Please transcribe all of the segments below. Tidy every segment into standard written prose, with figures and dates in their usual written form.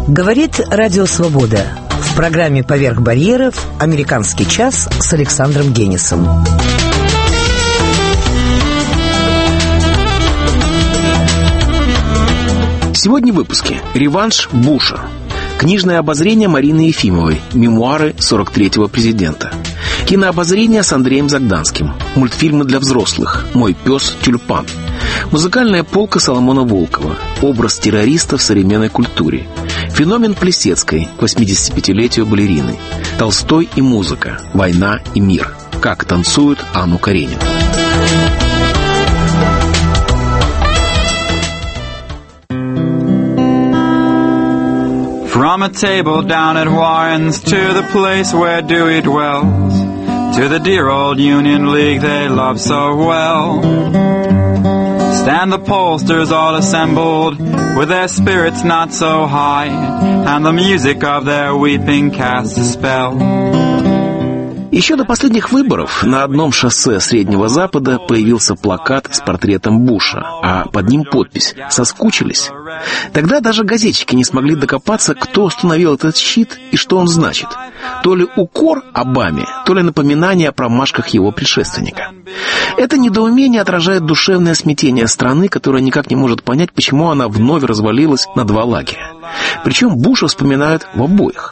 Говорит Радио Свобода. В программе «Поверх барьеров» «Американский час» с Александром Генисом. Сегодня в выпуске «Реванш Буша», книжное обозрение Марины Ефимовой, мемуары 43-го президента, кинообозрение с Андреем Загданским, мультфильмы для взрослых «Мой пес Тюльпан», музыкальная полка Соломона Волкова, образ террориста в современной культуре, феномен Плесецкой к 85-летию балерины, Толстой и музыка, война и мир, как танцуют Анну Каренину. From a table down at Warren's to the place where Dewey dwells, to the dear old Union League they love so well, stand the pollsters all assembled with their spirits not so high, and the music of their weeping casts a spell. Еще до последних выборов на одном шоссе Среднего Запада появился плакат с портретом Буша, а под ним подпись «Соскучились?». Тогда даже газетчики не смогли докопаться, кто установил этот щит и что он значит. То ли укор Обаме, то ли напоминание о промашках его предшественника. Это недоумение отражает душевное смятение страны, которая никак не может понять, почему она вновь развалилась на два лагеря. Причем Буша вспоминают в обоих.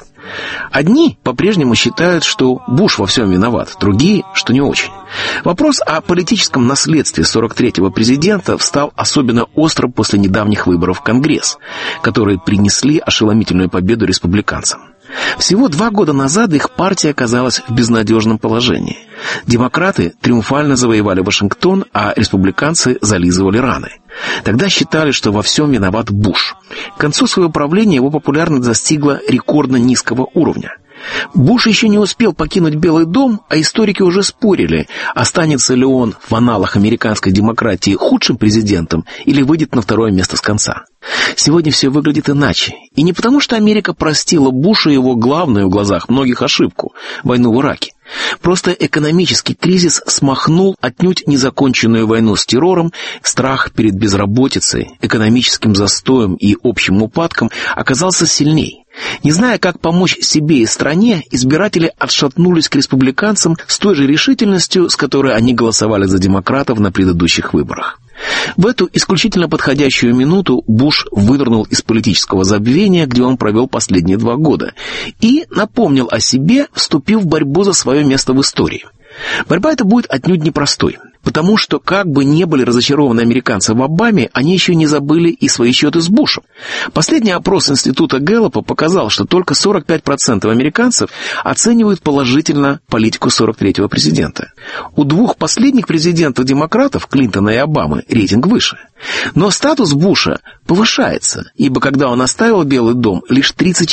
Одни по-прежнему считают, что Буш во всем виноват, другие, что не очень. Вопрос о политическом наследстве 43-го президента встал особенно остро после недавних выборов в Конгресс, которые принесли ошеломительную победу республиканцам. Всего 2 года назад их партия оказалась в безнадежном положении. Демократы триумфально завоевали Вашингтон, а республиканцы зализывали раны. Тогда считали, что во всем виноват Буш. К концу своего правления его популярность достигла рекордно низкого уровня. Буш еще не успел покинуть Белый дом, а историки уже спорили, останется ли он в аналах американской демократии худшим президентом или выйдет на второе место с конца. Сегодня все выглядит иначе. И не потому, что Америка простила Бушу его главную в глазах многих ошибку – войну в Ираке. Просто экономический кризис смахнул отнюдь незаконченную войну с террором, страх перед безработицей, экономическим застоем и общим упадком оказался сильней. Не зная, как помочь себе и стране, избиратели отшатнулись к республиканцам с той же решительностью, с которой они голосовали за демократов на предыдущих выборах. В эту исключительно подходящую минуту Буш вынырнул из политического забвения, где он провел последние 2 года, и напомнил о себе, вступив в борьбу за свое место в истории. Борьба эта будет отнюдь непростой, потому что, как бы не были разочарованы американцы в Обаме, они еще не забыли и свои счеты с Бушем. Последний опрос института Гэллопа показал, что только 45% американцев оценивают положительно политику 43-го президента. У 2 последних президентов-демократов, Клинтона и Обамы, рейтинг выше. Но статус Буша повышается, ибо когда он оставил Белый дом, лишь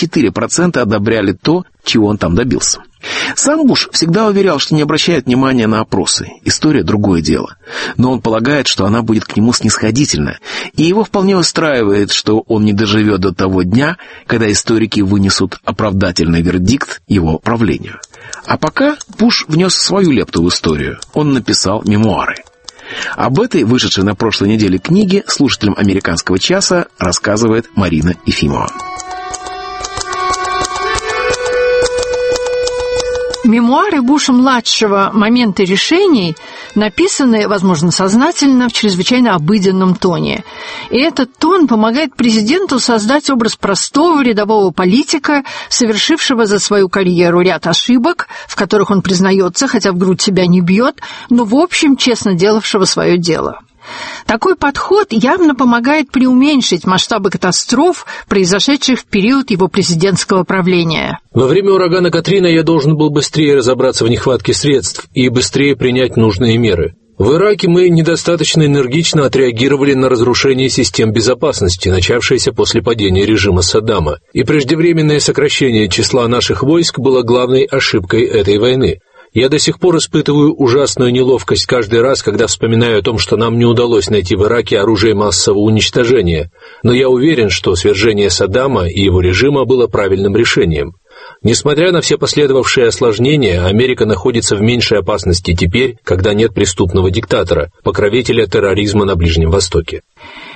34% одобряли то, чего он там добился. Сам Буш всегда уверял, что не обращает внимания на опросы. История — другое дело. Но он полагает, что она будет к нему снисходительна, и его вполне устраивает, что он не доживет до того дня, когда историки вынесут оправдательный вердикт его правлению. А пока Буш внес свою лепту в историю. Он написал мемуары. Об этой, вышедшей на прошлой неделе книге, слушателям «Американского часа» рассказывает Марина Ефимова. Мемуары Буша-младшего «Моменты решений» написаны, возможно, сознательно, в чрезвычайно обыденном тоне. И этот тон помогает президенту создать образ простого рядового политика, совершившего за свою карьеру ряд ошибок, в которых он признается, хотя в грудь себя не бьет, но в общем честно делавшего свое дело. Такой подход явно помогает преуменьшить масштабы катастроф, произошедших в период его президентского правления. Во время урагана Катрина я должен был быстрее разобраться в нехватке средств и быстрее принять нужные меры. В Ираке мы недостаточно энергично отреагировали на разрушение систем безопасности, начавшееся после падения режима Саддама, и преждевременное сокращение числа наших войск было главной ошибкой этой войны. Я до сих пор испытываю ужасную неловкость каждый раз, когда вспоминаю о том, что нам не удалось найти в Ираке оружие массового уничтожения, но я уверен, что свержение Саддама и его режима было правильным решением. Несмотря на все последовавшие осложнения, Америка находится в меньшей опасности теперь, когда нет преступного диктатора, покровителя терроризма на Ближнем Востоке.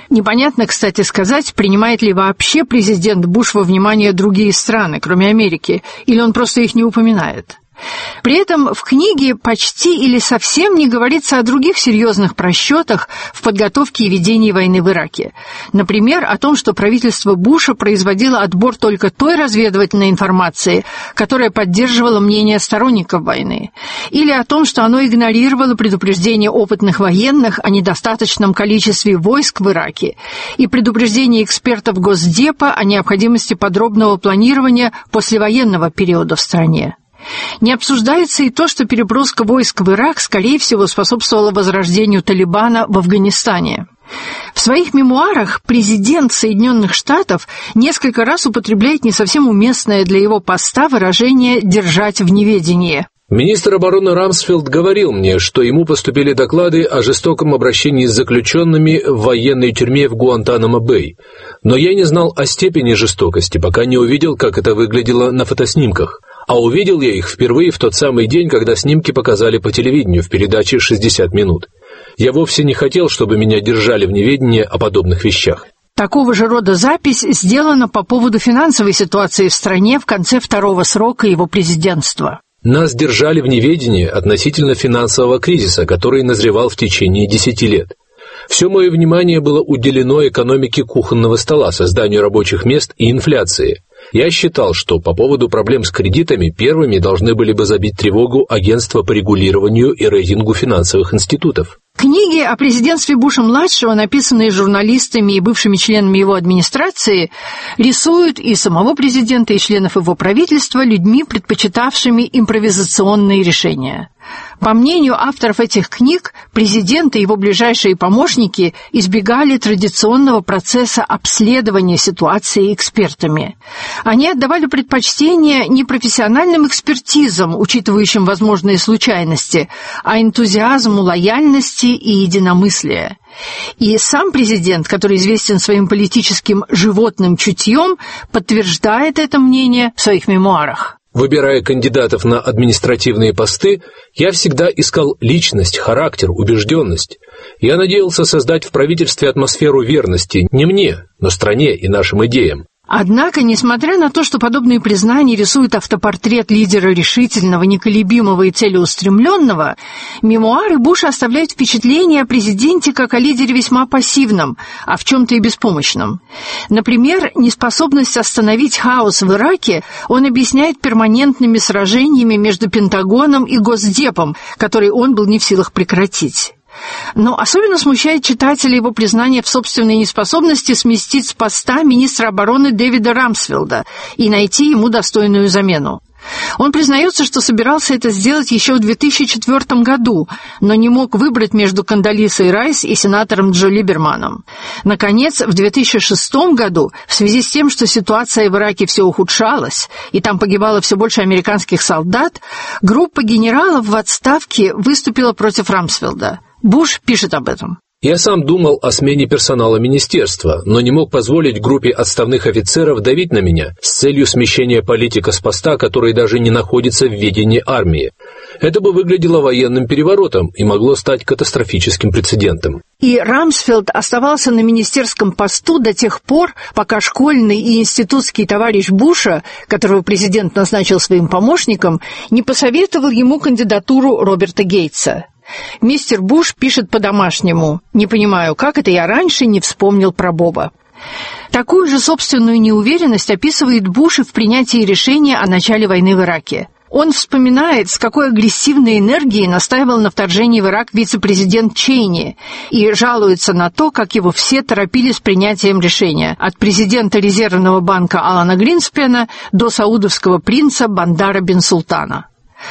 Непонятно, кстати сказать, принимает ли вообще президент Буш во внимание другие страны, кроме Америки, или он просто их не упоминает. При этом в книге почти или совсем не говорится о других серьезных просчетах в подготовке и ведении войны в Ираке. Например, о том, что правительство Буша производило отбор только той разведывательной информации, которая поддерживала мнение сторонников войны, или о том, что оно игнорировало предупреждения опытных военных о недостаточном количестве войск в Ираке и предупреждения экспертов Госдепа о необходимости подробного планирования послевоенного периода в стране. Не обсуждается и то, что переброска войск в Ирак, скорее всего, способствовала возрождению Талибана в Афганистане. В своих мемуарах президент Соединенных Штатов несколько раз употребляет не совсем уместное для его поста выражение «держать в неведении». Министр обороны Рамсфелд говорил мне, что ему поступили доклады о жестоком обращении с заключенными в военной тюрьме в Гуантанамо-Бэй, но я не знал о степени жестокости, пока не увидел, как это выглядело на фотоснимках. А увидел я их впервые в тот самый день, когда снимки показали по телевидению в передаче «60 минут». Я вовсе не хотел, чтобы меня держали в неведении о подобных вещах. Такого же рода запись сделана по поводу финансовой ситуации в стране в конце второго срока его президентства. Нас держали в неведении относительно финансового кризиса, который назревал в течение 10 лет. Все мое внимание было уделено экономике кухонного стола, созданию рабочих мест и инфляции. Я считал, что по поводу проблем с кредитами первыми должны были бы забить тревогу агентства по регулированию и рейтингу финансовых институтов. Книги о президентстве Буша-младшего, написанные журналистами и бывшими членами его администрации, рисуют и самого президента, и членов его правительства людьми, предпочитавшими импровизационные решения. По мнению авторов этих книг, президент и его ближайшие помощники избегали традиционного процесса обследования ситуации экспертами. Они отдавали предпочтение не профессиональным экспертизам, учитывающим возможные случайности, а энтузиазму лояльности и единомыслия. И сам президент, который известен своим политическим животным чутьем, подтверждает это мнение в своих мемуарах. Выбирая кандидатов на административные посты, я всегда искал личность, характер, убежденность. Я надеялся создать в правительстве атмосферу верности не мне, но стране и нашим идеям. Однако, несмотря на то, что подобные признания рисуют автопортрет лидера решительного, неколебимого и целеустремленного, мемуары Буша оставляют впечатление о президенте как о лидере весьма пассивном, а в чем-то и беспомощном. Например, неспособность остановить хаос в Ираке он объясняет перманентными сражениями между Пентагоном и Госдепом, которые он был не в силах прекратить. Но особенно смущает читателя его признание в собственной неспособности сместить с поста министра обороны Дэвида Рамсфелда и найти ему достойную замену. Он признается, что собирался это сделать еще в 2004 году, но не мог выбрать между Кондолисой Райс и сенатором Джо Либерманом. Наконец, в 2006 году, в связи с тем, что ситуация в Ираке все ухудшалась, и там погибало все больше американских солдат, группа генералов в отставке выступила против Рамсфелда. Буш пишет об этом. Я сам думал о смене персонала министерства, но не мог позволить группе отставных офицеров давить на меня с целью смещения политика с поста, который даже не находится в ведении армии. Это бы выглядело военным переворотом и могло стать катастрофическим прецедентом. И Рамсфелд оставался на министерском посту до тех пор, пока школьный и институтский товарищ Буша, которого президент назначил своим помощником, не посоветовал ему кандидатуру Роберта Гейтса. Мистер Буш пишет по-домашнему: «Не понимаю, как это я раньше не вспомнил про Боба». Такую же собственную неуверенность описывает Буш и в принятии решения о начале войны в Ираке. Он вспоминает, с какой агрессивной энергией настаивал на вторжении в Ирак вице-президент Чейни, и жалуется на то, как его все торопили с принятием решения, от президента Резервного банка Алана Гринспена до саудовского принца Бандара бен Султана.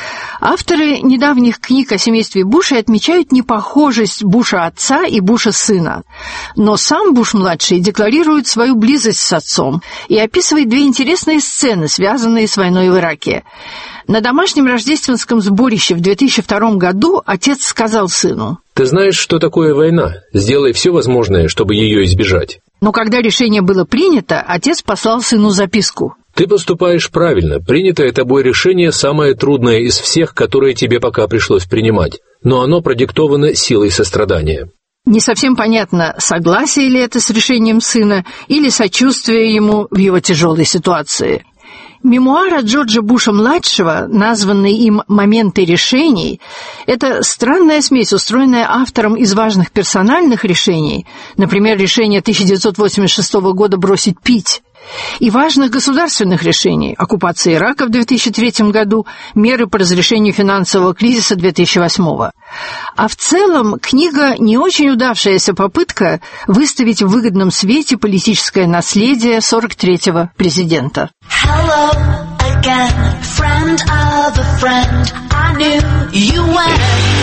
Авторы недавних книг о семействе Буша отмечают непохожесть Буша-отца и Буша-сына. Но сам Буш-младший декларирует свою близость с отцом и описывает две интересные сцены, связанные с войной в Ираке. На домашнем рождественском сборище в 2002 году отец сказал сыну: «Ты знаешь, что такое война? Сделай все возможное, чтобы ее избежать». Но когда решение было принято, отец послал сыну записку: «Ты поступаешь правильно. Принятое тобой решение самое трудное из всех, которые тебе пока пришлось принимать, но оно продиктовано силой сострадания». Не совсем понятно, согласие ли это с решением сына или сочувствие ему в его тяжелой ситуации. Мемуар от Джорджа Буша-младшего, названный им «Моменты решений», это странная смесь, устроенная автором из важных персональных решений, например, решение 1986 года бросить пить, и важных государственных решений, оккупация Ирака в 2003 году, меры по разрешению финансового кризиса 2008. А в целом книга не очень удавшаяся попытка выставить в выгодном свете политическое наследие 43-го президента. Hello again, friend of a friend, I knew you when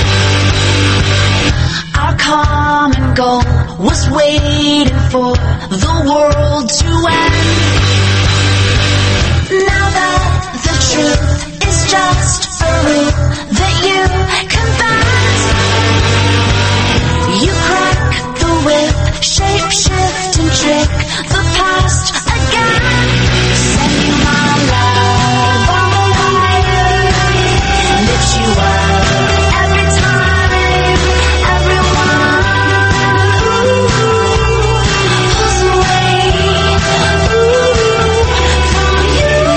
our common goal was waiting for the world to end. Now that the truth is just a rule that you confess, you crack the whip, shape, shift and trick the past again. Send you my love, all liar, lift you up every time, everyone pulls away from you.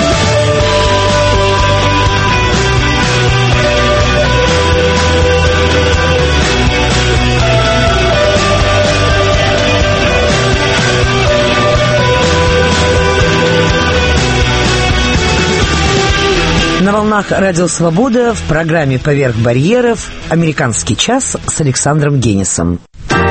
На волнах Радио Свобода в программе «Поверх барьеров» «Американский час» с Александром Генисом.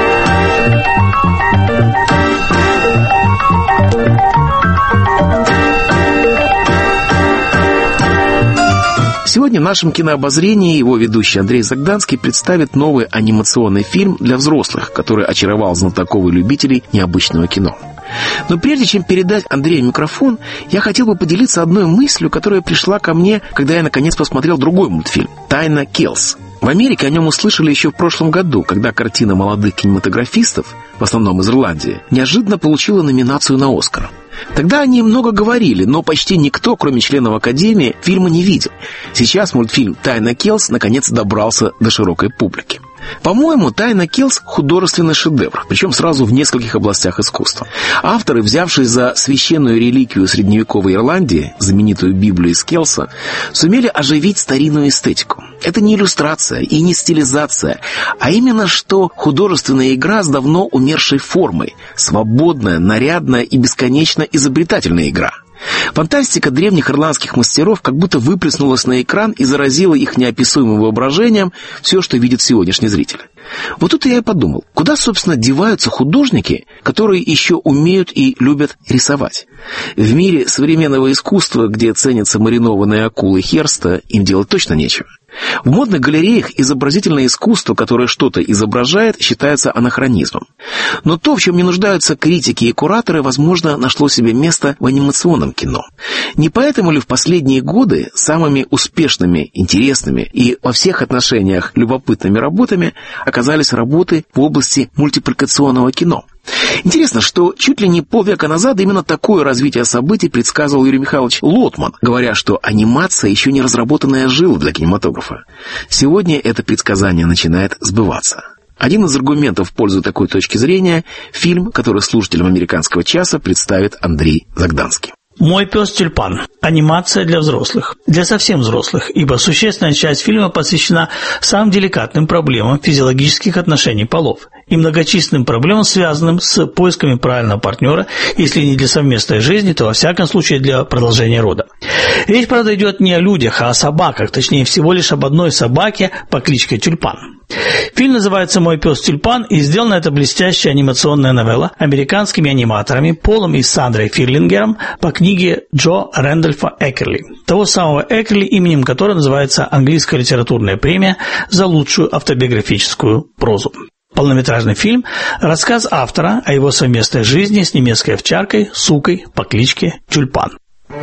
Сегодня в нашем кинообозрении его ведущий Андрей Загданский представит новый анимационный фильм для взрослых, который очаровал знатоков и любителей необычного кино. Но прежде чем передать Андрею микрофон, я хотел бы поделиться одной мыслью, которая пришла ко мне, когда я наконец посмотрел другой мультфильм «Тайна Келлс». В Америке о нем услышали еще в прошлом году, когда картина молодых кинематографистов, в основном из Ирландии, неожиданно получила номинацию на «Оскар». Тогда они много говорили, но почти никто, кроме членов Академии, фильма не видел. Сейчас мультфильм «Тайна Келлс» наконец добрался до широкой публики. По-моему, «Тайна Келлс» — художественный шедевр, причем сразу в нескольких областях искусства. Авторы, взявшись за священную реликвию средневековой Ирландии, знаменитую Библию из Келса, сумели оживить старинную эстетику. Это не иллюстрация и не стилизация, а именно что художественная игра с давно умершей формой, свободная, нарядная и бесконечно изобретательная игра. Фантастика древних ирландских мастеров как будто выплеснулась на экран и заразила их неописуемым воображением все, что видит сегодняшний зритель. Вот тут я и подумал, куда, собственно, деваются художники, которые еще умеют и любят рисовать? В мире современного искусства, где ценятся маринованные акулы Херста, им делать точно нечего. В модных галереях изобразительное искусство, которое что-то изображает, считается анахронизмом. Но то, в чем не нуждаются критики и кураторы, возможно, нашло себе место в анимационном кино. Не поэтому ли в последние годы самыми успешными, интересными и во всех отношениях любопытными работами оказались работы в области мультипликационного кино? Интересно, что чуть ли не полвека назад именно такое развитие событий предсказывал Юрий Михайлович Лотман, говоря, что анимация еще не разработанная жила для кинематографа. Сегодня это предсказание начинает сбываться. Один из аргументов в пользу такой точки зрения – фильм, который слушателям «Американского часа» представит Андрей Загданский. «Мой пес Тюльпан». Анимация для взрослых. Для совсем взрослых, ибо существенная часть фильма посвящена самым деликатным проблемам физиологических отношений полов и многочисленным проблемам, связанным с поисками правильного партнера, если не для совместной жизни, то во всяком случае для продолжения рода. Речь, правда, идет не о людях, а о собаках, точнее всего лишь об одной собаке по кличке Тюльпан. Фильм называется «Мой пес Тюльпан», и сделана эта блестящая анимационная новелла американскими аниматорами Полом и Сандрой Фирлингером по книге Джо Рэндольфа Экерли, того самого Экерли, именем которого называется английская литературная премия за лучшую автобиографическую прозу. Полнометражный фильм – рассказ автора о его совместной жизни с немецкой овчаркой, сукой по кличке Тюльпан.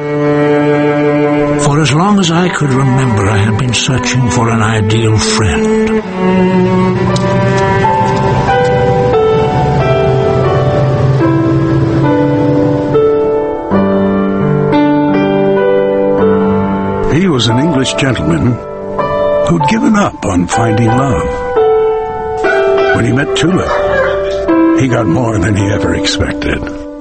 For as long as I could remember, I had been searching for an ideal friend. He was an English gentleman who'd given up on finding love. When he met Tulip, he got more than he ever expected.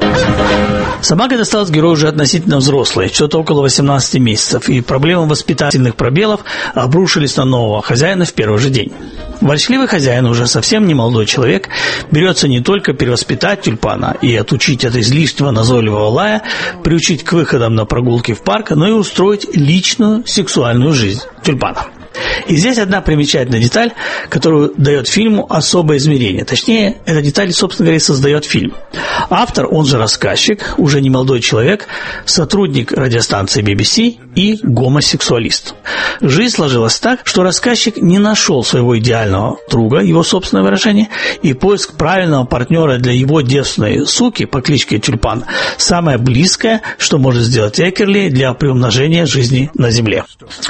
Собака досталась герою уже относительно взрослой, что-то около 18 месяцев, и проблемы воспитательных пробелов обрушились на нового хозяина в первый же день. Ворчливый хозяин, уже совсем не молодой человек, берется не только перевоспитать тюльпана и отучить от излишнего назойливого лая, приучить к выходам на прогулки в парк, но и устроить личную сексуальную жизнь тюльпана. И здесь одна примечательная деталь, которую дает фильму особое измерение. Точнее, эта деталь, собственно говоря, создает фильм. Автор, он же рассказчик, уже не молодой человек, сотрудник радиостанции BBC и гомосексуалист. Жизнь сложилась так, что рассказчик не нашел своего идеального друга, его собственное выражение, и поиск правильного партнера для его девственной суки по кличке Тюльпан самое близкое, что может сделать Экерли для приумножения жизни на Земле.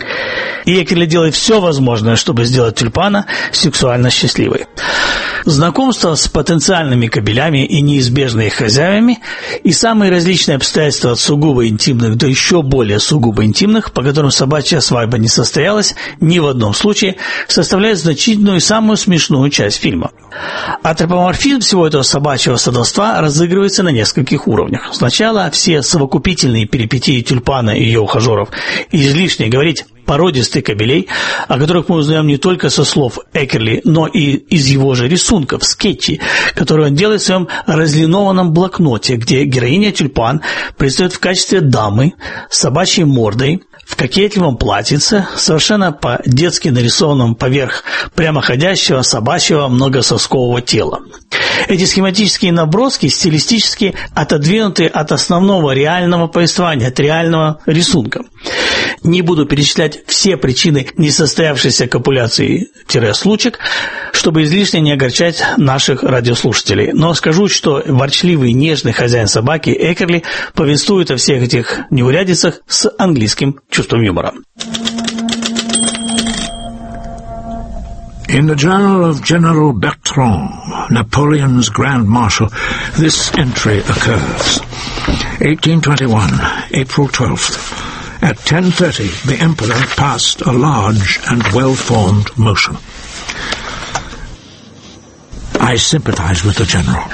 И Экерли делает все возможное, чтобы сделать Тюльпана сексуально счастливой. Знакомство с потенциальными кобелями и неизбежными их хозяевами и самые различные обстоятельства от сугубо интимных до еще более сугубо интимных, по которым собачья свадьба не состоялась ни в одном случае, составляют значительную и самую смешную часть фильма. Антропоморфизм всего этого собачьего садовства разыгрывается на нескольких уровнях. Сначала все совокупительные перипетии Тюльпана и ее ухажеров, и излишне говорить породистых кобелей, о которых мы узнаем не только со слов Экерли, но и из его же рисунков, скетчей, которые он делает в своем разлинованном блокноте, где героиня Тюльпан предстает в качестве дамы с собачьей мордой, в кокетливом платьице, совершенно по-детски нарисованном поверх прямоходящего собачьего многососкового тела. Эти схематические наброски стилистически отодвинуты от основного реального повествования, от реального рисунка. Не буду перечислять все причины несостоявшейся копуляции-случек, чтобы излишне не огорчать наших радиослушателей. Но скажу, что ворчливый, нежный хозяин собаки Экерли повествует о всех этих неурядицах с английским чувством юмора. In the journal of General Bertrand, Napoleon's Grand Marshal, this entry occurs. 1821, April 12th. At 10:30, the Emperor passed a large and well-formed motion. I sympathize with the General.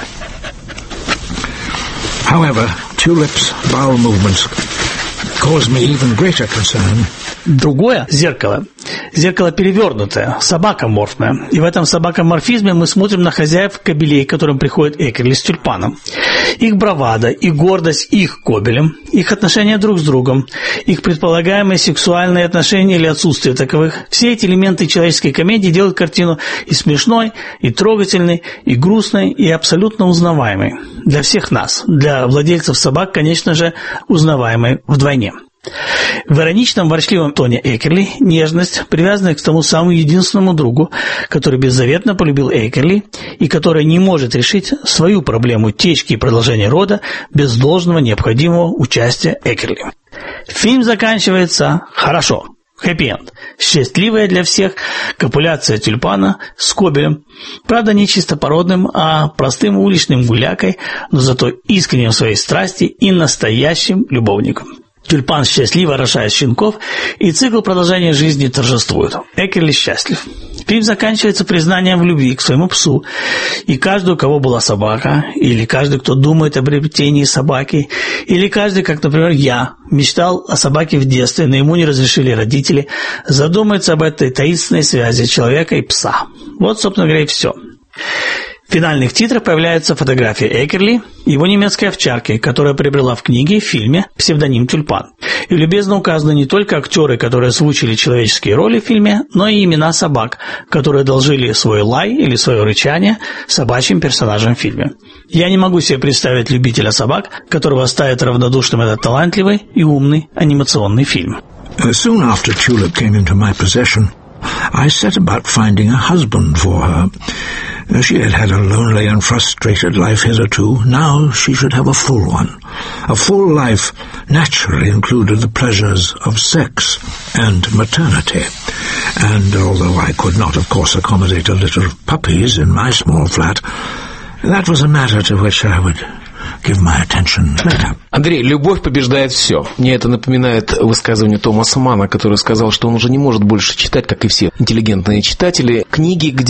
However, Tulip's bowel movements cause me even greater concern. Другое зеркало. Зеркало перевернутое, собакоморфное. И в этом собакоморфизме мы смотрим на хозяев кобелей, к которым приходит Экерли с Тюльпаном. Их бравада и гордость их кобелем, их отношения друг с другом, их предполагаемые сексуальные отношения или отсутствие таковых. Все эти элементы человеческой комедии делают картину и смешной, и трогательной, и грустной, и абсолютно узнаваемой. Для всех нас, для владельцев собак, конечно же, узнаваемой вдвойне. В ироничном ворчливом тоне Экерли нежность, привязанная к тому самому единственному другу, который беззаветно полюбил Экерли и который не может решить свою проблему течки и продолжения рода без должного необходимого участия Экерли. Фильм заканчивается хорошо. Хэппи-энд. Счастливая для всех копуляция Тюльпана с кобелем. Правда, не чистопородным, а простым уличным гулякой, но зато искренним в своей страсти и настоящим любовником. Тюльпан счастливо рожает щенков, и цикл продолжения жизни торжествует. Экерли счастлив. Фильм заканчивается признанием в любви к своему псу, и каждый, у кого была собака, или каждый, кто думает о приобретении собаки, или каждый, как, например, я, мечтал о собаке в детстве, но ему не разрешили родители, задумается об этой таинственной связи человека и пса. Вот, собственно говоря, и все. В финальных титрах появляется фотография Экерли и его немецкой овчарки, которая приобрела в книге и фильме псевдоним Тюльпан. И любезно указаны не только актеры, которые озвучили человеческие роли в фильме, но и имена собак, которые одолжили свой лай или свое рычание собачьим персонажам в фильме. Я не могу себе представить любителя собак, которого оставит равнодушным этот талантливый и умный анимационный фильм. Soon after Tulip came into my possession, I set about finding a husband for her. She had had a lonely and frustrated life hitherto. Now she should have a full one. A full life naturally included the pleasures of sex and maternity. And although I could not, of course, accommodate a litter of puppies in my small flat, that was a matter to which I would give my attention later. Андрей, любовь побеждает все. Мне это напоминает высказывание Томаса Манна, который сказал, что он уже не может больше читать, как и все интеллигентные читатели, книги, где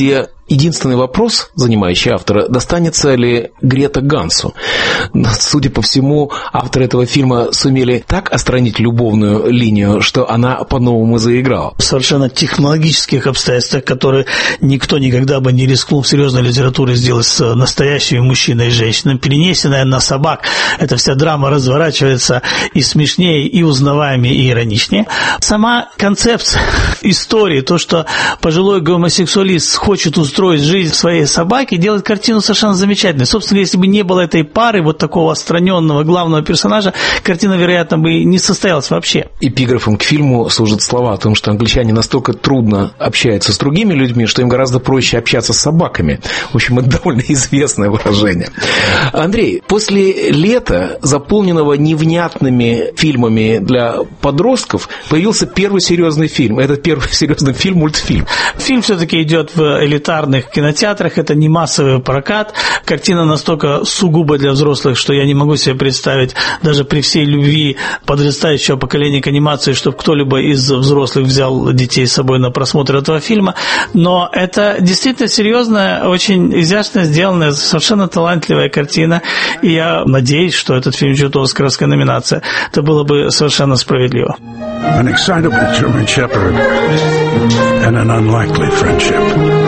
Единственный вопрос, занимающий автора, достанется ли Грета Гансу. Судя по всему, авторы этого фильма сумели так остранить любовную линию, что она по-новому заиграла. В совершенно технологических обстоятельствах, которые никто никогда бы не рискнул в серьезной литературе сделать с настоящими мужчиной и женщиной, перенесенная на собак, эта вся драма разворачивается и смешнее, и узнаваемее, и ироничнее. Сама концепция истории, то, что пожилой гомосексуалист хочет устроить жизнь своей собаки, делает картину совершенно замечательной. Собственно, если бы не было этой пары, вот такого отстраненного главного персонажа, картина, вероятно, бы не состоялась вообще. Эпиграфом к фильму служат слова о том, что англичане настолько трудно общаются с другими людьми, что им гораздо проще общаться с собаками. В общем, это довольно известное выражение. Андрей, после лета, заполненного невнятными фильмами для подростков, появился первый серьезный фильм. Этот первый серьезный фильм – мультфильм. Фильм все-таки идет в элитарных кинотеатрах, это не массовый прокат. Картина настолько сугубо для взрослых, что я не могу себе представить, даже при всей любви подрастающего поколения к анимации, чтобы кто-либо из взрослых взял детей с собой на просмотр этого фильма. Но это действительно серьезная, очень изящно сделанная, совершенно талантливая картина. И я надеюсь, что этот фильм ждет оскаровская номинация. Это было бы совершенно справедливо. An excitable German Shepherd and an unlikely friendship.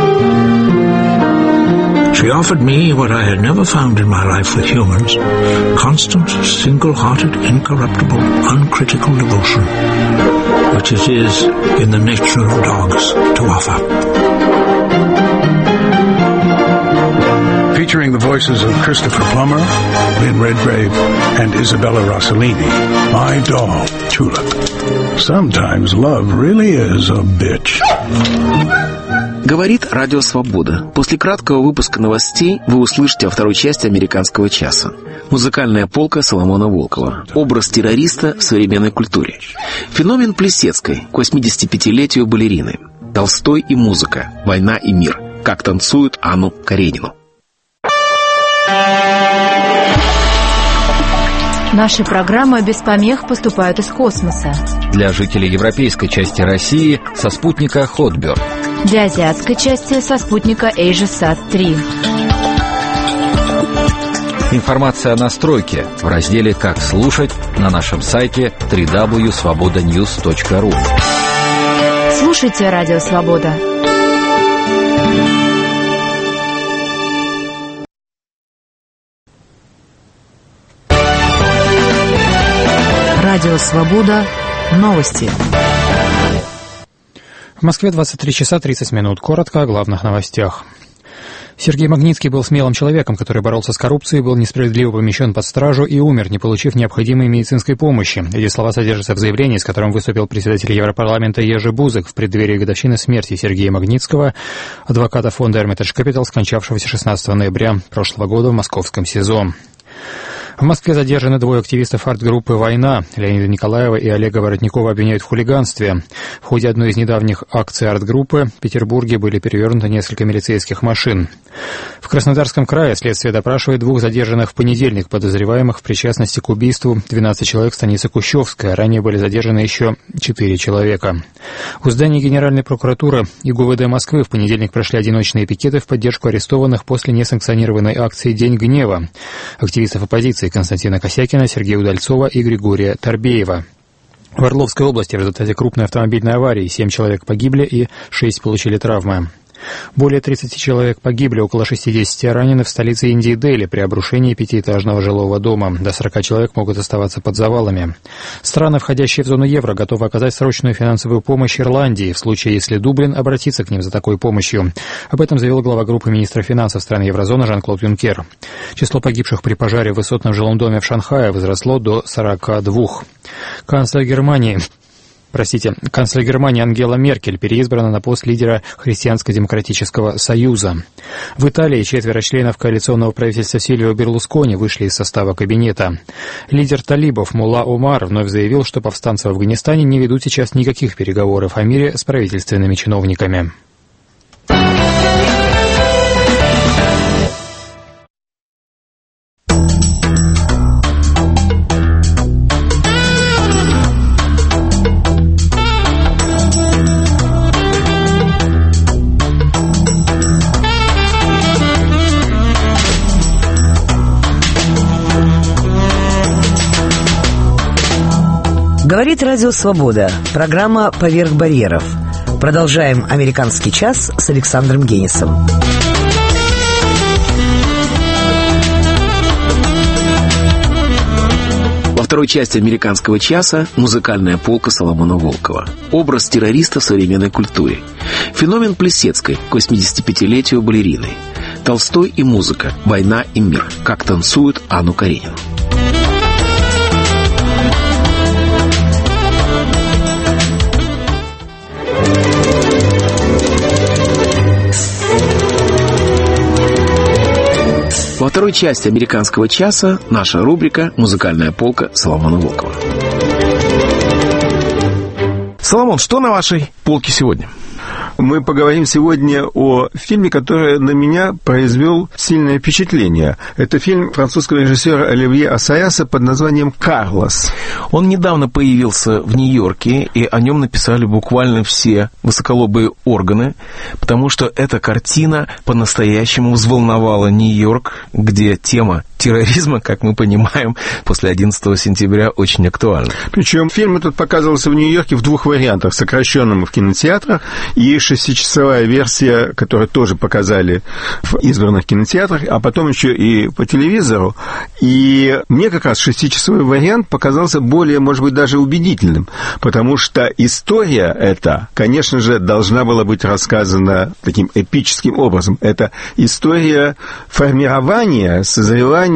She offered me what I had never found in my life with humans: constant, single-hearted, incorruptible, uncritical devotion, which it is in the nature of dogs to offer. Featuring the voices of Christopher Plummer, Lynn Redgrave, and Isabella Rossellini, my dog, Tulip. Sometimes love really is a bitch. Говорит Радио Свобода. После краткого выпуска новостей вы услышите о второй части «Американского часа». Музыкальная полка Соломона Волкова. Образ террориста в современной культуре. Феномен Плисецкой к 85-летию балерины. Толстой и музыка. Война и мир. Как танцуют Анну Каренину. Наши программы без помех поступают из космоса. Для жителей европейской части России со спутника Hotbird. Для азиатской части со спутника AsiaSat-3. Информация о настройке в разделе «Как слушать» на нашем сайте www.svobodanews.ru. Слушайте Радио Свобода. Радио Свобода. Новости. В Москве 23 часа 30 минут. Коротко о главных новостях. Сергей Магнитский был смелым человеком, который боролся с коррупцией, был несправедливо помещен под стражу и умер, не получив необходимой медицинской помощи. Эти слова содержатся в заявлении, с которым выступил председатель Европарламента Ежи Бузек в преддверии годовщины смерти Сергея Магнитского, адвоката фонда Hermitage Capital, скончавшегося 16 ноября прошлого года в московском СИЗО. В Москве задержаны двое активистов арт-группы «Война». Леонида Николаева и Олега Воротникова обвиняют в хулиганстве. В ходе одной из недавних акций арт-группы в Петербурге были перевернуты несколько милицейских машин. В Краснодарском крае следствие допрашивает двух задержанных в понедельник подозреваемых в причастности к убийству 12 человек в станице Кущевская. Ранее были задержаны еще 4 человека. У здания Генеральной прокуратуры и ГУВД Москвы в понедельник прошли одиночные пикеты в поддержку арестованных после несанкционированной акции «День гнева» активистов оппозиции Константина Косякина, Сергея Удальцова и Григория Торбеева. В Орловской области в результате крупной автомобильной аварии 7 человек погибли и 6 получили травмы. Более 30 человек погибли, около 60 ранены в столице Индии Дели при обрушении пятиэтажного жилого дома. До 40 человек могут оставаться под завалами. Страны, входящие в зону евро, готовы оказать срочную финансовую помощь Ирландии в случае, если Дублин обратится к ним за такой помощью. Об этом заявил глава группы министров финансов стран еврозоны Жан-Клод Юнкер. Число погибших при пожаре в высотном жилом доме в Шанхае возросло до 42. Канцлер Германии Ангела Меркель переизбрана на пост лидера Христианско-демократического союза. В Италии 4 членов коалиционного правительства Сильвио Берлускони вышли из состава кабинета. Лидер талибов Мулла Омар вновь заявил, что повстанцы в Афганистане не ведут сейчас никаких переговоров о мире с правительственными чиновниками. Говорит Радио Свобода. Программа «Поверх барьеров». Продолжаем «Американский час» с Александром Генисом. Во второй части «Американского часа» музыкальная полка Соломона Волкова. Образ террориста в современной культуре. Феномен Плисецкой к 85-летию балерины. Толстой и музыка. Война и мир. Как танцуют Анну Каренину. Во второй части «Американского часа» наша рубрика «Музыкальная полка» Соломона Волкова. Соломон, что на вашей полке сегодня? Мы поговорим сегодня о фильме, который на меня произвел сильное впечатление. Это фильм французского режиссера Оливье Ассаяса под названием «Карлос». Он недавно появился в Нью-Йорке, и о нем написали буквально все высоколобые органы, потому что эта картина по-настоящему взволновала Нью-Йорк, где тема терроризма, как мы понимаем, после 11 сентября очень актуальна. Причем фильм этот показывался в Нью-Йорке в двух вариантах: сокращенном в кинотеатрах и 6-часовая версия, которую тоже показали в избранных кинотеатрах, а потом еще и по телевизору. И мне как раз 6-часовой вариант показался более, может быть, даже убедительным, потому что история эта, конечно же, должна была быть рассказана таким эпическим образом. Это история формирования, созревания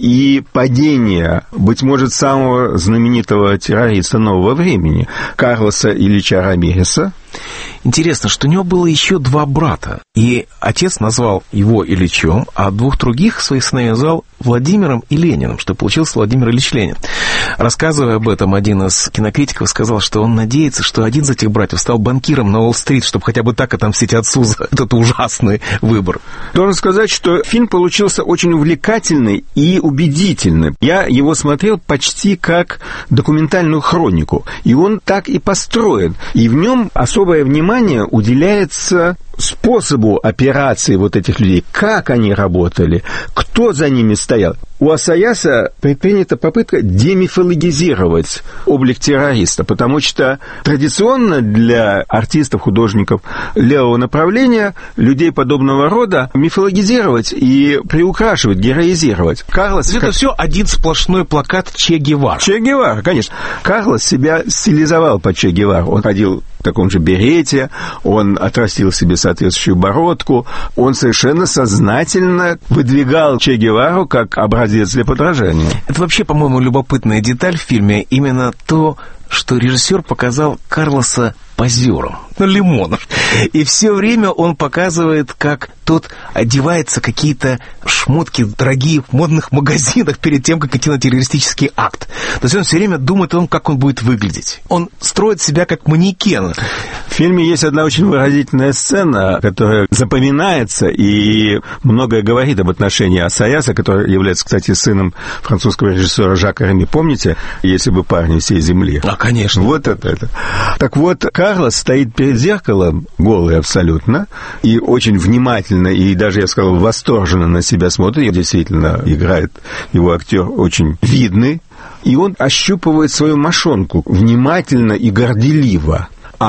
и падения, быть может, самого знаменитого террориста нового времени, Карлоса Ильича Рамиреса. Интересно, что у него было еще 2 брата, и отец назвал его Ильичом, а 2 других своих сыновей назвал Владимиром и Лениным, что получился Владимир Ильич Ленин. Рассказывая об этом, один из кинокритиков сказал, что он надеется, что один из этих братьев стал банкиром на Уолл-стрит, чтобы хотя бы так отомстить отцу за этот ужасный выбор. Должен сказать, что фильм получился очень увлекательный и убедительный. Я его смотрел почти как документальную хронику, и он так и построен. И в нем особое внимание уделяется способу операции вот этих людей, как они работали, кто за ними стоял. У Ассаяса предпринята попытка демифологизировать облик террориста, потому что традиционно для артистов, художников левого направления людей подобного рода мифологизировать и приукрашивать, героизировать. Карлос... Это все один сплошной плакат Че Гевара. Че Гевара, конечно. Карлос себя стилизовал под Че Гевару. Он ходил в таком же берете, он отрастил себе соответствующую бородку, он совершенно сознательно выдвигал Че Гевару как образец для подражания. Это вообще, по-моему, любопытная деталь в фильме, именно то, что режиссер показал Карлоса позером, Лимонов. И все время он показывает, как тот одевается какие-то шмотки дорогие в модных магазинах перед тем, как идти на террористический акт. То есть он все время думает о том, как он будет выглядеть. Он строит себя как манекен. В фильме есть одна очень выразительная сцена, которая запоминается и многое говорит об отношении Ассаяса, который является, кстати, сыном французского режиссера Жака Реми. Помните «Если бы парни всей земли»? А, конечно. Вот это. Так вот, Карлос стоит перед зеркалом, голый абсолютно, и очень внимательно, и даже, я сказал, восторженно на себя смотрит. Действительно, играет его актер очень видный, и он ощупывает свою мошонку внимательно и горделиво.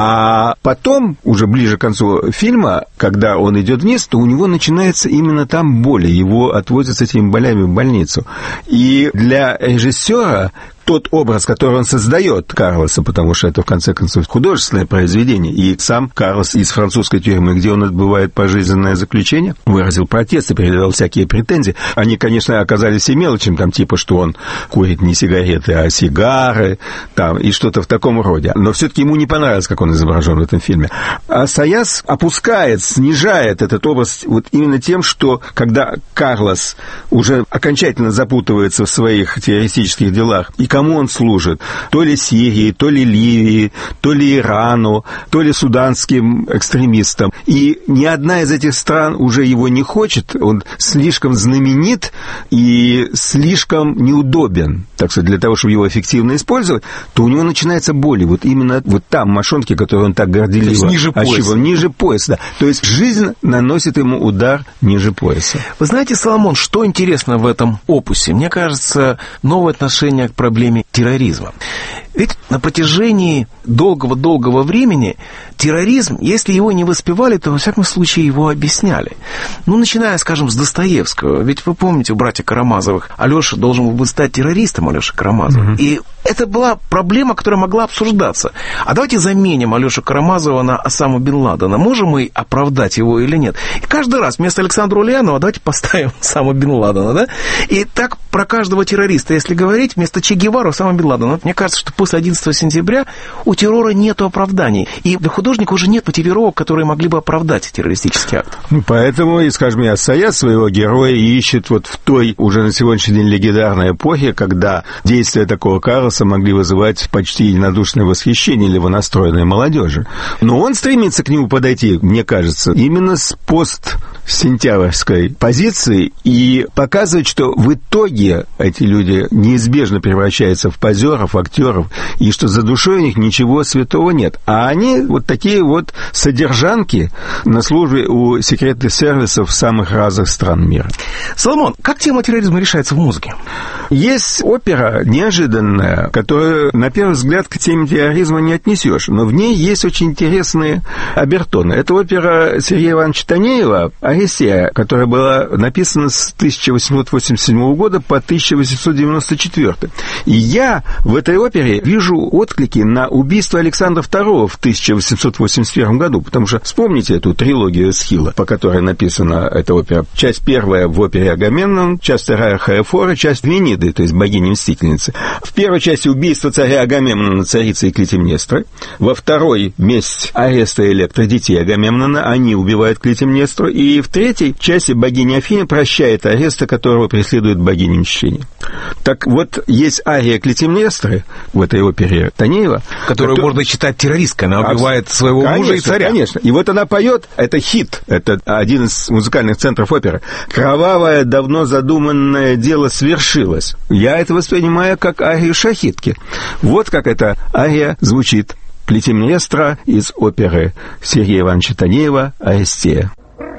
А потом, уже ближе к концу фильма, когда он идет вниз, то у него начинается именно там боль, его отвозят с этими болями в больницу. И для режиссера тот образ, который он создает Карлоса, потому что это, в конце концов, художественное произведение, и сам Карлос из французской тюрьмы, где он отбывает пожизненное заключение, выразил протест и передал всякие претензии. Они, конечно, оказались и мелочами, там, типа, что он курит не сигареты, а сигары, там, и что-то в таком роде. Но все-таки ему не понравилось, как он изображен в этом фильме. А Ассаяс опускает, снижает этот образ вот именно тем, что когда Карлос уже окончательно запутывается в своих террористических делах, и кому он служит? То ли Сирии, то ли Ливии, то ли Ирану, то ли суданским экстремистам. И ни одна из этих стран уже его не хочет. Он слишком знаменит и слишком неудобен. Так что для того, чтобы его эффективно использовать, то у него начинается боль. Вот именно вот там мошонки, которые он так горделиво ощупал. Ниже пояса. Да. То есть жизнь наносит ему удар ниже пояса. Вы знаете, Соломон, что интересно в этом опусе? Мне кажется, новое отношение к проблеме терроризма. Ведь на протяжении долгого-долгого времени терроризм, если его не воспевали, то, во всяком случае, его объясняли. Ну, начиная, скажем, с Достоевского. Ведь вы помните, у братьев Карамазовых Алеша должен был бы стать террористом, Алеша Карамазов. И это была проблема, которая могла обсуждаться. А давайте заменим Алешу Карамазова на Осаму бен Ладена. Можем мы оправдать его или нет? И каждый раз вместо Александра Ульянова давайте поставим Осаму бен Ладена, да? И так про каждого террориста, если говорить, вместо Че Гевара Осама бен Ладена. Мне кажется, что после 11 сентября у террора нет оправданий. И для художника уже нет мотивировок, которые могли бы оправдать террористический акт. Поэтому, и, скажем, Ассаят своего героя ищет вот в той уже на сегодняшний день легендарной эпохе, когда действия такого Карлоса могли вызывать почти единодушное восхищение левонастроенной молодежи. Но он стремится к нему подойти, мне кажется, именно с постсентябрьской позиции и показывает, что в итоге эти люди неизбежно превращаются в позеров, актеров, и что за душой у них ничего святого нет. А они вот такие вот содержанки на службе у секретных сервисов самых разных стран мира. Соломон, как тема терроризма решается в музыке? Есть опера неожиданная, которую, на первый взгляд, к теме терроризма не отнесешь, но в ней есть очень интересные обертоны. Это опера Сергея Ивановича Танеева «Арестия», которая была написана с 1887 года по 1894. И я в этой опере вижу отклики на убийство Александра II в 1881 году, потому что вспомните эту трилогию Эсхила, по которой написана эта опера. Часть первая в опере «Агамемнон», часть вторая «Хаэфора», часть «Вениды», то есть богини-мстительницы. В первой части убийство царя Агамемнона, царицы и Клитемнестры. Во второй месть Ареста и Электра, детей Агамемнона, они убивают Клитемнестру. И в третьей части богиня Афина прощает Ареста, которого преследует богиня мщения. Так вот, есть ария Клитемнестры в этой опере Танеева, которую можно считать террористкой. Она убивает своего мужа и царя. Конечно. И вот она поет, это хит, это один из музыкальных центров оперы. «Кровавое, давно задуманное дело свершилось». Я это воспринимаю как арию шахидки. Вот как эта ария звучит. Клитемнестра из оперы Сергея Ивановича Танеева «Арестия».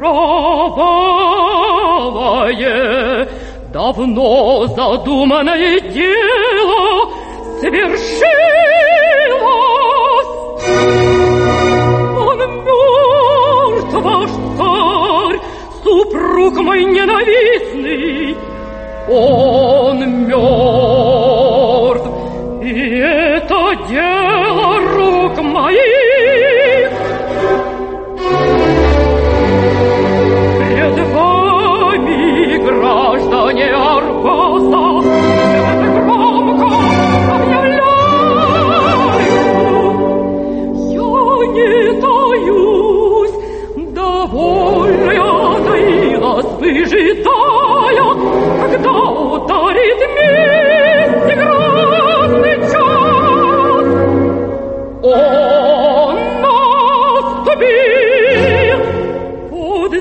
Кровавое, давно задуманное дело свершилось. Он мертв, ваш царь, супруг мой ненавистный. Он мертв, и это дело рук моих. Пред вами, граждане Аргоса, это громко объявляю. Я не таюсь, довольная таилась, выжидая, когда ударит мести грозный час. Он наступил под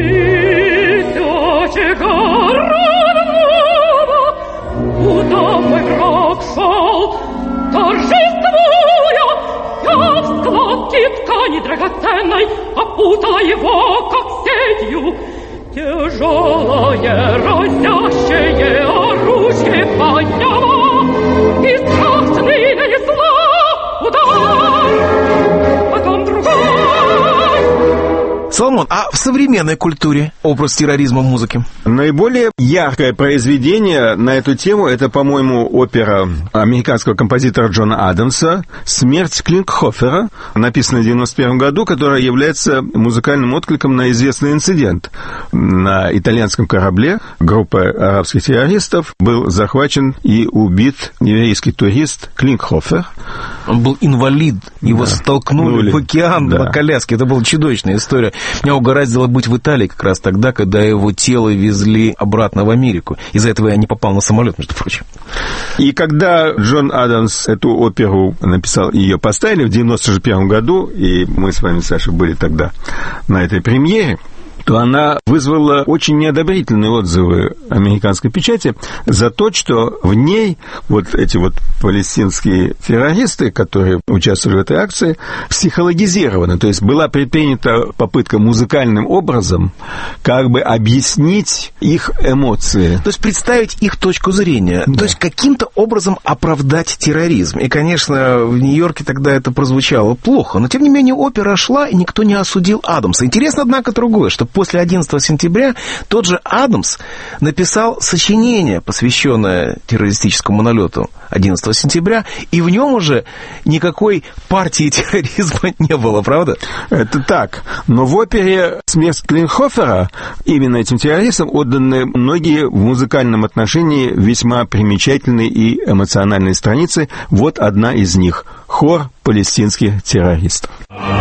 зитячего родного, куда мой враг шел, торжествуя. Я в складке ткани драгоценной опутала его, как сетью. Тяжелое, разящее оружие подняла, и страшный нанесла удар, потом другой. Соломон, а в современной культуре образ терроризма в музыке? Наиболее яркое произведение на эту тему — это, по-моему, опера американского композитора Джона Адамса «Смерть Клинкхофера», написанная в 1991 году, которая является музыкальным откликом на известный инцидент. На итальянском корабле группа арабских террористов был захвачен и убит еврейский турист Клинкхофер. Он был инвалид, его столкнули в океан на коляске. Это была чудовищная история. Меня угораздило быть в Италии как раз тогда, когда его тело везли обратно в Америку. Из-за этого я не попал на самолет, между прочим. И когда Джон Адамс эту оперу написал, ее поставили в 1991 году, и мы с вами, Саша, были тогда на этой премьере, то она вызвала очень неодобрительные отзывы американской печати за то, что в ней вот эти вот палестинские террористы, которые участвовали в этой акции, психологизированы. То есть была предпринята попытка музыкальным образом как бы объяснить их эмоции. То есть представить их точку зрения. Да. То есть каким-то образом оправдать терроризм. И, конечно, в Нью-Йорке тогда это прозвучало плохо. Но, тем не менее, опера шла, и никто не осудил Адамса. Интересно, однако, другое, что после 11 сентября тот же Адамс написал сочинение, посвященное террористическому налету 11 сентября, и в нем уже никакой партии терроризма не было, правда? Это так. Но в опере «Смерть Клинхофера» именно этим террористам отданы многие в музыкальном отношении весьма примечательные и эмоциональные страницы. Вот одна из них. Хор палестинских террористов.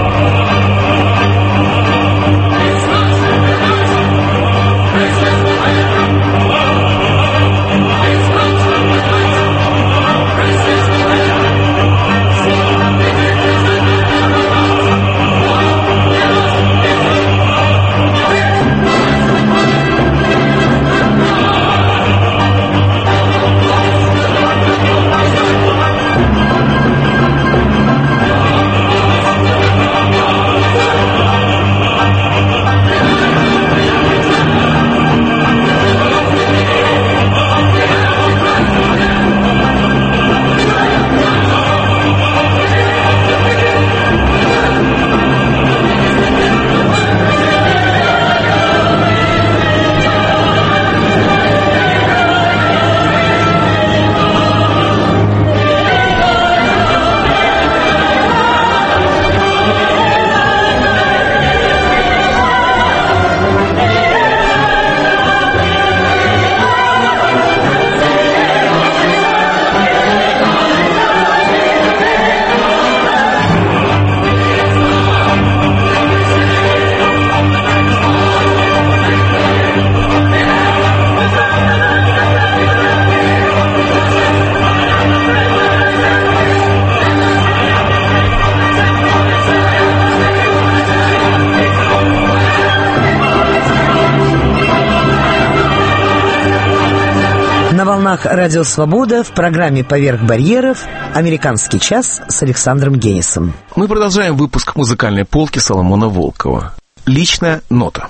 На волнах «Радио Свобода» в программе «Поверх барьеров» «Американский час» с Александром Генисом. Мы продолжаем выпуск музыкальной полки Соломона Волкова. Личная нота.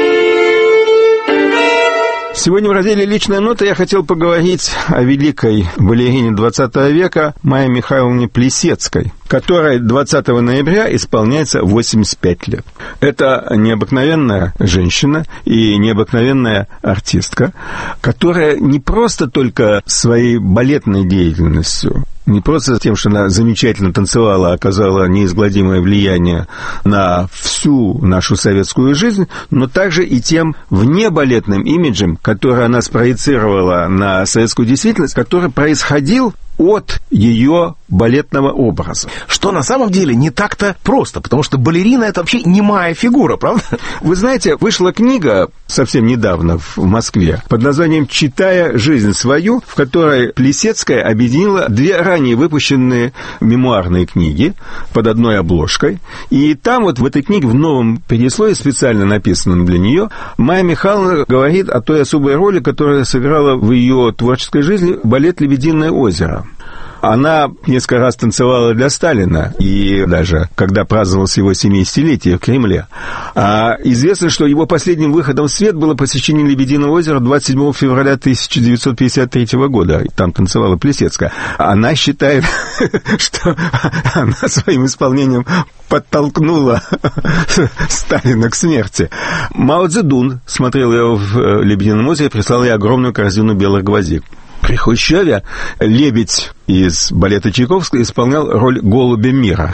Сегодня в разделе «Личная нота» я хотел поговорить о великой балерине XX века Майе Михайловне Плисецкой, которой 20 ноября исполняется 85 лет. Это необыкновенная женщина и необыкновенная артистка, которая не просто только своей балетной деятельностью, не просто тем, что она замечательно танцевала, оказала неизгладимое влияние на всю нашу советскую жизнь, но также и тем внебалетным имиджем, который она спроецировала на советскую действительность, который происходил от ее балетного образа. Что на самом деле не так-то просто, потому что балерина — это вообще немая фигура, правда? Вы знаете, вышла книга совсем недавно в Москве под названием «Читая жизнь свою», в которой Плисецкая объединила две ранее выпущенные мемуарные книги под одной обложкой. И там вот в этой книге, в новом пересловии, специально написанном для нее, Майя Михайловна говорит о той особой роли, которая сыграла в ее творческой жизни балет «Лебединое озеро». Она несколько раз танцевала для Сталина, и даже когда праздновалось его 70-летие в Кремле. А известно, что его последним выходом в свет было посещение «Лебединого озера» 27 февраля 1953 года. Там танцевала Плисецкая. Она считает, что она своим исполнением подтолкнула Сталина к смерти. Мао Цзэдун смотрел ее в «Лебедином озере» и прислал ей огромную корзину белых гвоздик. При Хрущеве лебедь из балета Чайковского исполнял роль голубя мира.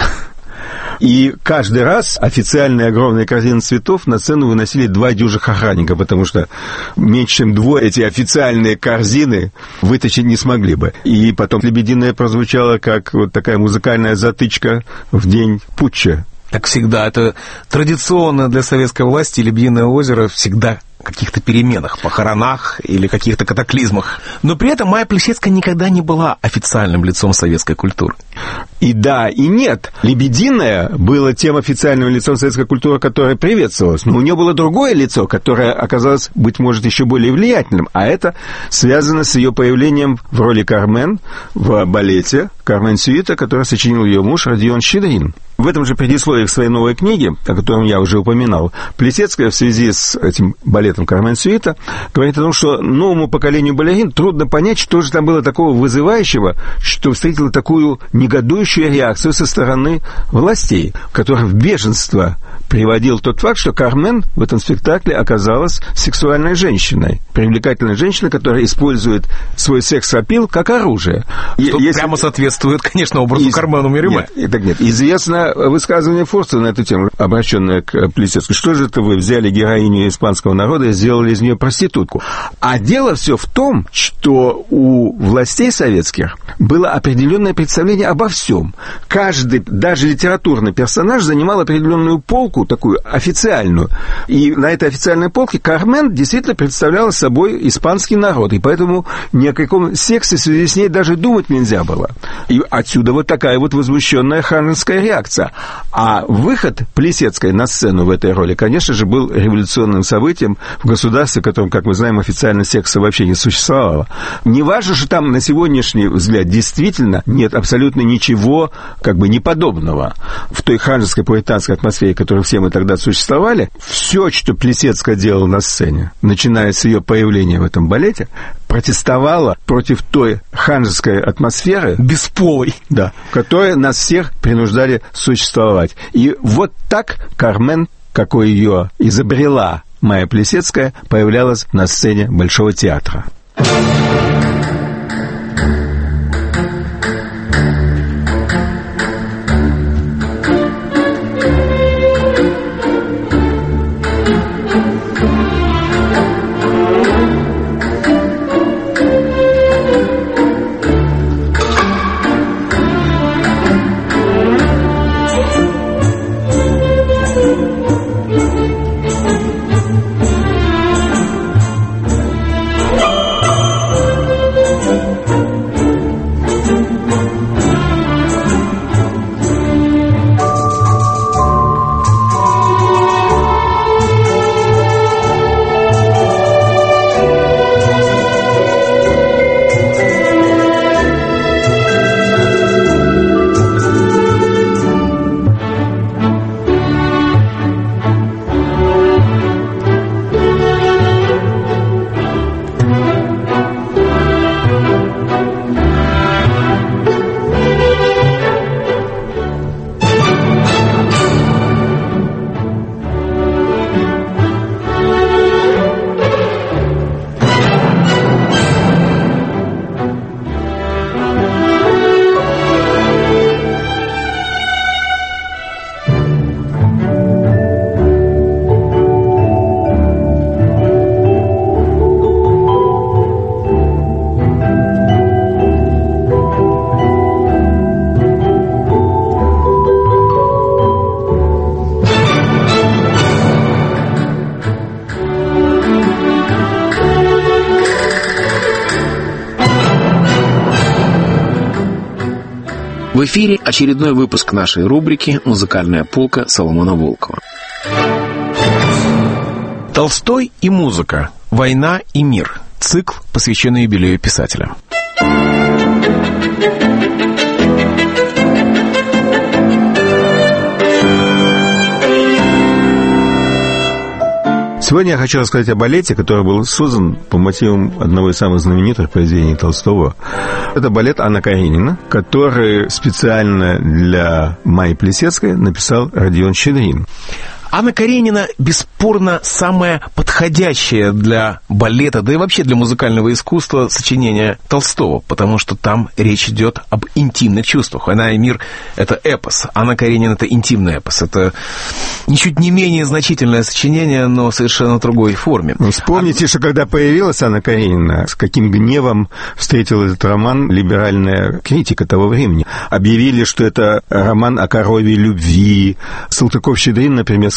И каждый раз официальные огромные корзины цветов на сцену выносили 2 дюжих охранника, потому что меньше чем 2 эти официальные корзины вытащить не смогли бы. И потом «Лебединое» прозвучало как вот такая музыкальная затычка в день путча. Так всегда. Это традиционно для советской власти «Лебединое озеро» всегда каких-то переменах, похоронах или каких-то катаклизмах. Но при этом Майя Плисецкая никогда не была официальным лицом советской культуры. И да, и нет. Лебединое было тем официальным лицом советской культуры, которое приветствовалось. Но у нее было другое лицо, которое оказалось, быть может, еще более влиятельным. А это связано с ее появлением в роли Кармен в балете «Кармен-сюита», который сочинил ее муж Родион Щедрин. В этом же предисловии к своей новой книге, о котором я уже упоминал, Плисецкая в связи с этим балетом «Кармен-сюита» говорит о том, что новому поколению балерин трудно понять, что же там было такого вызывающего, что встретило такую негодующую реакцию со стороны властей, которых в бешенство приводил тот факт, что Кармен в этом спектакле оказалась сексуальной женщиной, привлекательной женщиной, которая использует свой секс-аппил как оружие. Что прямо соответствует, конечно, образу Кармен Мириме. Нет. Известно высказывание Форста на эту тему, обращенное к Плисецкой. Что же это вы взяли героиню испанского народа и сделали из нее проститутку? А дело все в том, что у властей советских было определенное представление обо всем. Каждый, даже литературный персонаж, занимал определенную полку, такую официальную. И на этой официальной полке Кармен действительно представляла собой испанский народ. И поэтому ни о каком сексе в связи с ней даже думать нельзя было. И отсюда вот такая вот возмущенная ханжеская реакция. А выход Плисецкой на сцену в этой роли, конечно же, был революционным событием в государстве, в котором, как мы знаем, официально секса вообще не существовало. Не важно, что там на сегодняшний взгляд действительно нет абсолютно ничего как бы неподобного в той ханжеской пуританской атмосфере, которой все мы тогда существовали. Все, что Плисецкая делала на сцене, начиная с ее появления в этом балете, протестовала против той ханжеской атмосферы бесполой, да, которая нас всех принуждали существовать. И вот так Кармен, какой ее изобрела Майя Плисецкая, появлялась на сцене Большого театра. В эфире очередной выпуск нашей рубрики «Музыкальная полка» Соломона Волкова. Толстой и музыка. Война и мир. Цикл, посвященный юбилею писателя. Сегодня я хочу рассказать о балете, который был создан по мотивам одного из самых знаменитых произведений Толстого. Это балет «Анна Каренина», который специально для Майи Плисецкой написал Родион Щедрин. Анна Каренина бесспорно самая подходящая для балета, да и вообще для музыкального искусства сочинение Толстого, потому что там речь идет об интимных чувствах. «Война и мир» — это эпос, Анна Каренина — это интимный эпос. Это ничуть не менее значительное сочинение, но совершенно другой форме. Вспомните, что когда появилась Анна Каренина, с каким гневом встретил этот роман либеральная критика того времени. Объявили, что это роман о корове любви. Салтыков-Щедрин, например,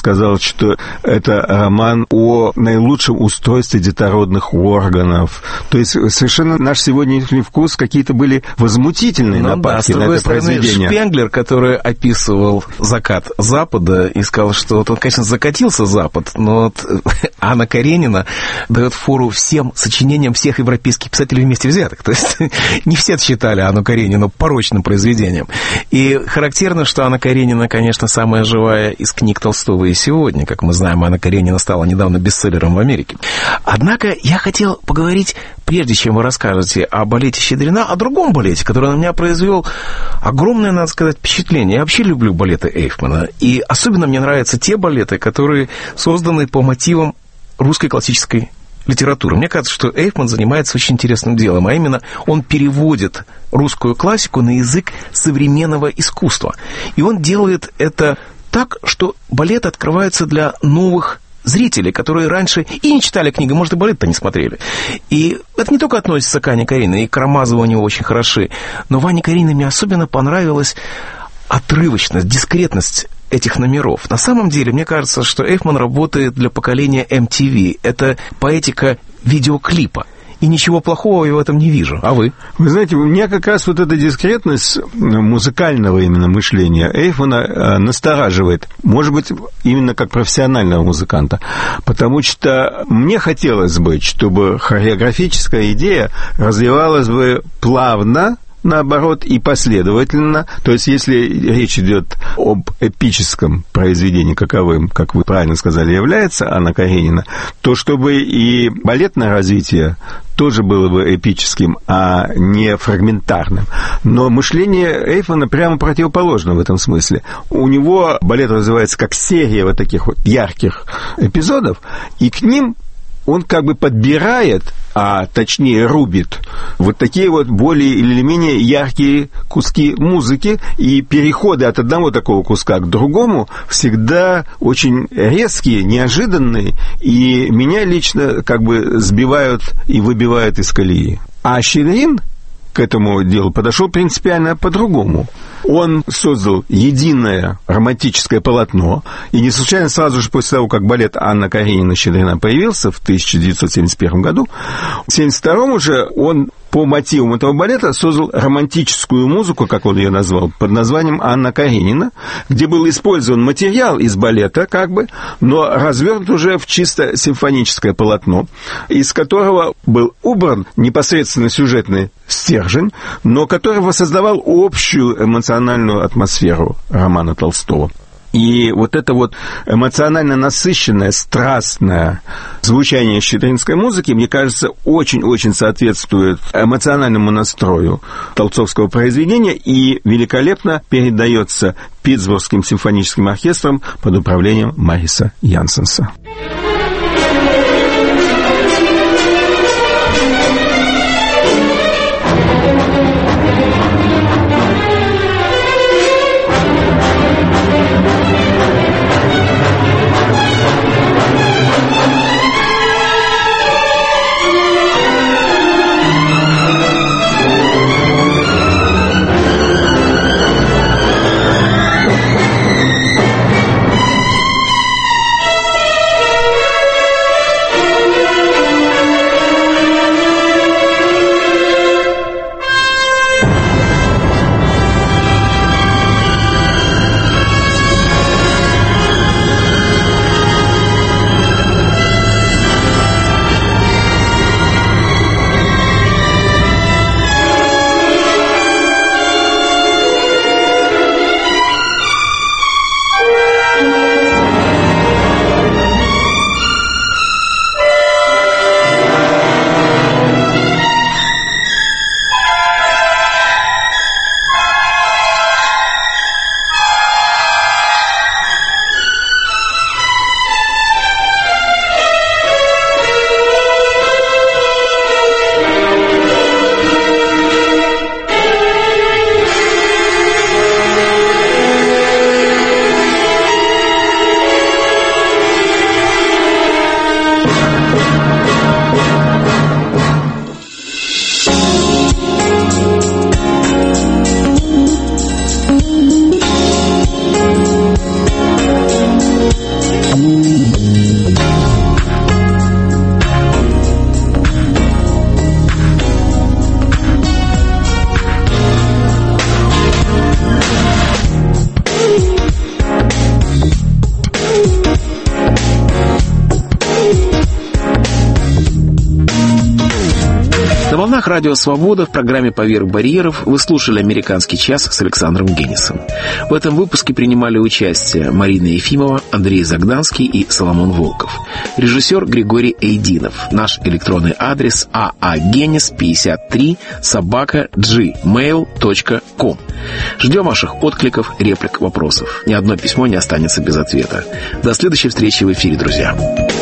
сказал, что это роман о наилучшем устройстве детородных органов. То есть совершенно наш сегодняшний вкус какие-то были возмутительные нападки на это произведение. Шпенглер, который описывал закат Запада и сказал, что вот он, конечно, закатился Запад, но вот Анна Каренина дает фору всем сочинениям всех европейских писателей вместе взятых. То есть не все считали Анну Каренину порочным произведением. И характерно, что Анна Каренина, конечно, самая живая из книг Толстого и сегодня. Как мы знаем, Анна Каренина стала недавно бестселлером в Америке. Однако я хотел поговорить, прежде чем вы расскажете о балете «Щедрина», о другом балете, который на меня произвел огромное, надо сказать, впечатление. Я вообще люблю балеты Эйфмана. И особенно мне нравятся те балеты, которые созданы по мотивам русской классической литературы. Мне кажется, что Эйфман занимается очень интересным делом, а именно он переводит русскую классику на язык современного искусства. И он делает это так, что балет открывается для новых зрителей, которые раньше и не читали книги, может, и балет-то не смотрели. И это не только относится к Анне Карениной, и Карамазовы у него очень хороши, но в Анне Карениной мне особенно понравилась отрывочность, дискретность этих номеров. На самом деле, мне кажется, что Эйфман работает для поколения MTV. Это поэтика видеоклипа. И ничего плохого я в этом не вижу. А вы? Вы знаете, у меня как раз вот эта дискретность музыкального именно мышления Эйфмана настораживает. Может быть, именно как профессионального музыканта. Потому что мне хотелось бы, чтобы хореографическая идея развивалась бы плавно, наоборот, и последовательно. То есть, если речь идет об эпическом произведении, каковым, как вы правильно сказали, является Анна Каренина, то чтобы и балетное развитие тоже было бы эпическим, а не фрагментарным. Но мышление Эйфмана прямо противоположно в этом смысле. У него балет развивается как серия вот таких вот ярких эпизодов, и к ним он как бы подбирает, а точнее рубит, вот такие вот более или менее яркие куски музыки, и переходы от одного такого куска к другому всегда очень резкие, неожиданные, и меня лично как бы сбивают и выбивают из колеи. А Щедрин к этому делу подошел принципиально по-другому. Он создал единое романтическое полотно, и не случайно сразу же после того, как балет Анна Каренина «Щедрина» появился в 1971 году, в 1972 уже он по мотивам этого балета создал романтическую музыку, как он ее назвал, под названием «Анна Каренина», где был использован материал из балета, как бы, но развернут уже в чисто симфоническое полотно, из которого был убран непосредственно сюжетный стержень, но который воссоздавал общую эмоциональную атмосферу романа Толстого. И вот это вот эмоционально насыщенное, страстное звучание щедринской музыки, мне кажется, очень-очень соответствует эмоциональному настрою толстовского произведения и великолепно передается Питтсбургским симфоническим оркестром под управлением Мариса Янсенса. радио «Свобода» в программе «Поверх барьеров» вы слушали «Американский час» с Александром Генисом. В этом выпуске принимали участие Марина Ефимова, Андрей Загданский и Соломон Волков. Режиссер Григорий Эйдинов. Наш электронный адрес aagenis53@gmail.com. Ждем ваших откликов, реплик, вопросов. Ни одно письмо не останется без ответа. До следующей встречи в эфире, друзья.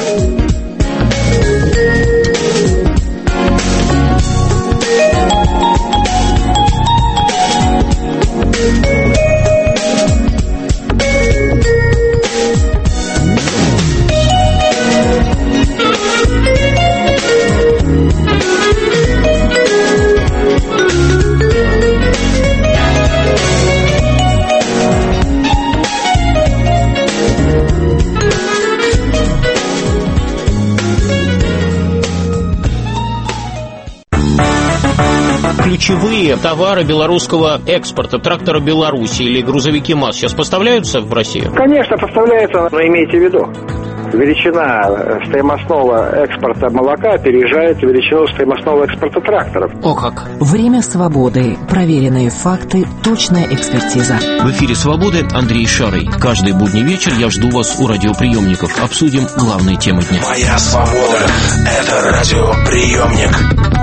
Ключевые товары белорусского экспорта, трактора Беларуси или грузовики МАЗ сейчас поставляются в Россию? Конечно, поставляются, но имейте в виду, величина стоимостного экспорта молока опережает величину стоимостного экспорта тракторов. О как! Время свободы. Проверенные факты, точная экспертиза. В эфире «Свободы» Андрей Шарый. Каждый будний вечер я жду вас у радиоприемников. Обсудим главные темы дня. Моя свобода – это радиоприемник.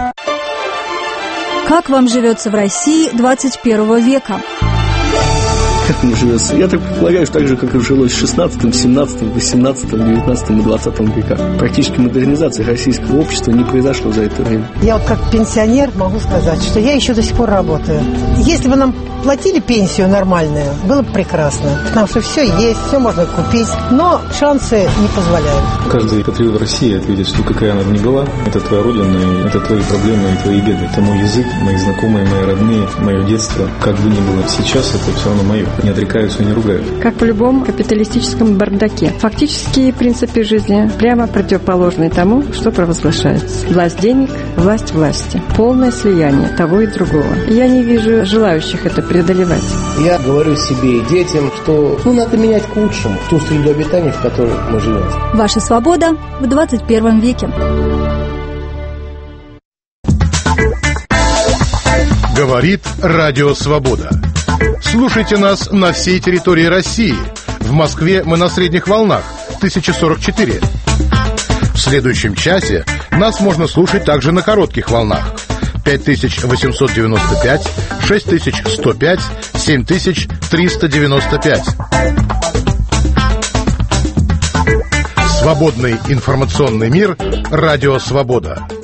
Как вам живется в России 21 века? Как мне живется? Я так предполагаю, что так же, как и жилось в 16, 17, 18, 19 и 20 веках. Практически модернизация российского общества не произошло за это время. Я вот как пенсионер могу сказать, что я еще до сих пор работаю. Если бы нам платили пенсию нормальную, было бы прекрасно. Потому что все есть, все можно купить, но шансы не позволяют. Каждый патриот России ответит, что какая она бы ни была, это твоя родина, и это твои проблемы и твои беды. Это мой язык, мои знакомые, мои родные, мое детство. Как бы ни было сейчас, это все равно мое. Не отрекаются и не ругают. Как в любом капиталистическом бардаке. Фактические принципы жизни прямо противоположны тому, что провозглашается. Власть денег, власть власти. Полное слияние того и другого. Я не вижу желающих это преодолевать. Я говорю себе и детям, что надо менять к лучшему ту среду обитания, в которой мы живем. Ваша свобода в 21 веке. Говорит Радио Свобода. Слушайте нас на всей территории России. В Москве мы на средних волнах 1044. В следующем часе нас можно слушать также на коротких волнах 5895, 6105, 7395. Свободный информационный мир. Радио Свобода.